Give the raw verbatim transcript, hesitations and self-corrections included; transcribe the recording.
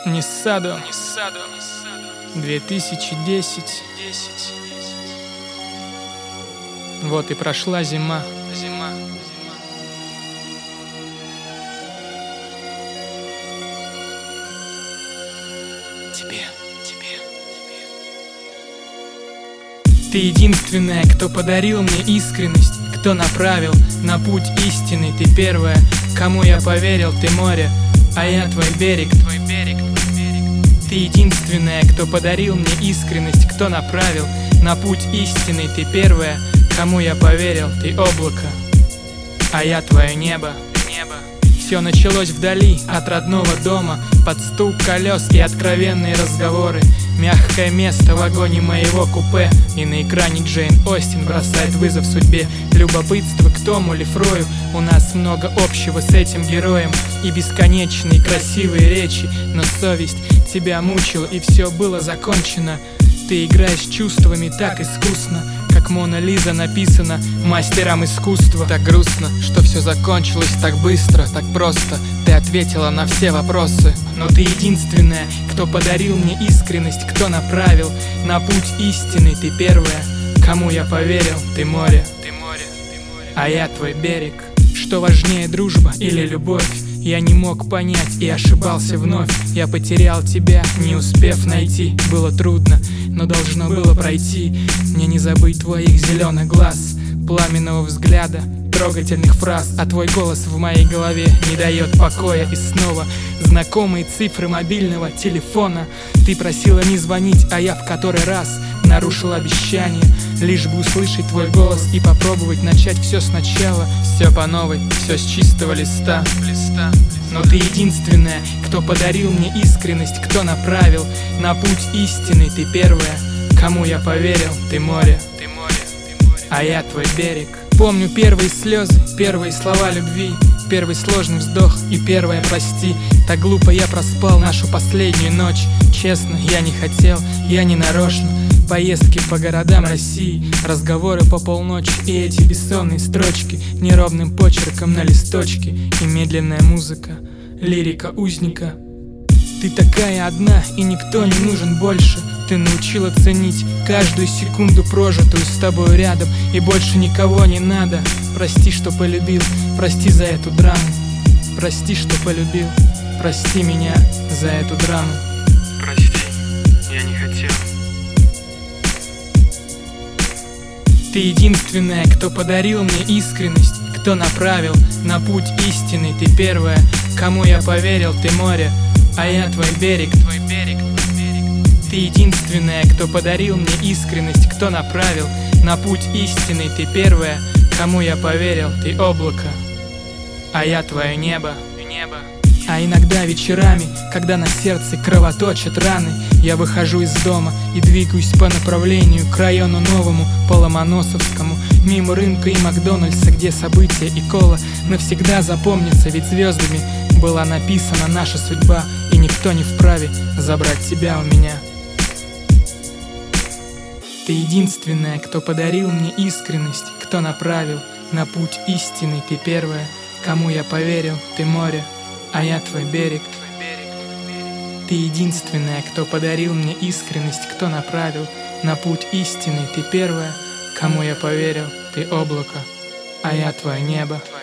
Ниссадо, две тысячи десять. Вот и прошла зима. Зима. Тебе, тебе, тебе. Ты единственная, кто подарил мне искренность, кто направил на путь истины. Ты первая, кому я поверил, ты море, а я твой берег, твой берег, твой берег. Ты единственная, кто подарил мне искренность, кто направил на путь истины. Ты первая, кому я поверил, ты облако, а я твое небо, небо. Все началось вдали от родного дома, под стук колес и откровенные разговоры. Мягкое место в вагоне моего купе, и на экране Джейн Остин бросает вызов судьбе. Любопытство к Тому ли Фрою, у нас много общего с этим героем. И бесконечные красивые речи, но совесть тебя мучила, и все было закончено. Ты играешь чувствами так искусно, как Мона Лиза написана мастером искусства. Так грустно, что все закончилось так быстро, так просто. Ты ответила на все вопросы, но ты единственная, кто подарил мне искренность, кто направил на путь истины. Ты первая, кому я поверил, ты море, ты море, ты море, а я твой берег. Что важнее, дружба или любовь? Я не мог понять и ошибался вновь. Я потерял тебя, не успев найти. Было трудно, но должно было пройти. Мне не забыть твоих зеленых глаз, пламенного взгляда, трогательных фраз. А твой голос в моей голове не дает покоя. И снова знакомые цифры мобильного телефона. Ты просила не звонить, а я в который раз нарушил обещание, лишь бы услышать твой голос и попробовать начать все сначала. Все по новой, все с чистого листа. Но ты единственная, кто подарил мне искренность, кто направил на путь истины. Ты первая, кому я поверил, ты море, ты море, ты море, а я твой берег. Помню первые слезы, первые слова любви, первый сложный вздох и первое прости. Так глупо я проспал нашу последнюю ночь. Честно, я не хотел, я не нарочно. Поездки по городам России, разговоры по полночи и эти бессонные строчки неровным почерком на листочке. И медленная музыка, лирика узника. Ты такая одна, и никто не нужен больше. Ты научила ценить каждую секунду, прожитую с тобой рядом, и больше никого не надо. Прости, что полюбил, прости за эту драму. Прости, что полюбил, прости меня за эту драму. Прости, я не хотел. Ты единственная, кто подарил мне искренность, кто направил на путь истины. Ты первая, кому я поверил, ты море, а я твой берег, твой берег, твой берег. Ты единственная, кто подарил мне искренность, кто направил на путь истины. Ты первая, кому я поверил, ты облако, а я твое небо, небо. А иногда вечерами, когда на сердце кровоточат раны, я выхожу из дома и двигаюсь по направлению к району новому, по Ломоносовскому, мимо рынка и Макдональдса, где события и кола навсегда запомнятся, ведь звездами была написана наша судьба, и никто не вправе забрать тебя у меня. Ты единственная, кто подарил мне искренность, кто направил на путь истины. Ты первая, кому я поверил, ты море, а я твой берег. Ты единственная, кто подарил мне искренность, кто направил на путь истины. Ты первая, кому я поверил, ты облако, а я твое небо.